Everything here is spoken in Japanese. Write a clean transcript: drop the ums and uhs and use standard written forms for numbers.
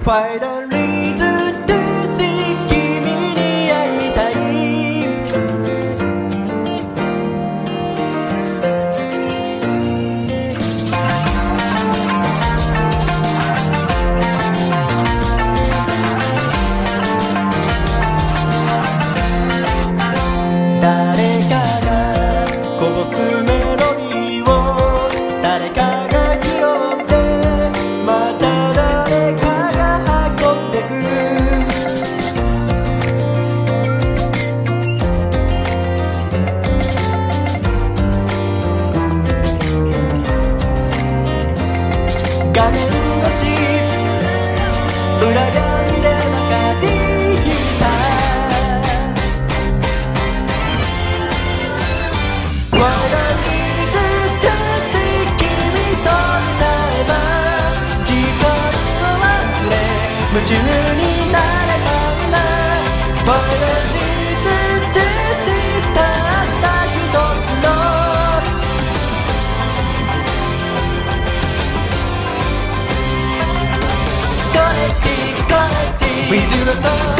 Finally to see 君に会いたい誰かがこぼすメロディーを誰かが拾ってまた誰かが運んでく画面越し裏側で分かりきた夢中になれたんだ Finally to see たった一つのConnecting With the sun